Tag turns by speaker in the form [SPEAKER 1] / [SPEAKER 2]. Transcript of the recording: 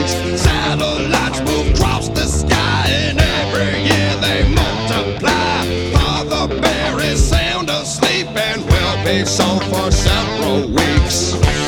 [SPEAKER 1] weeks. Satellites move across the sky, and every year they multiply. Father Bear is sound asleep and will be so for several weeks.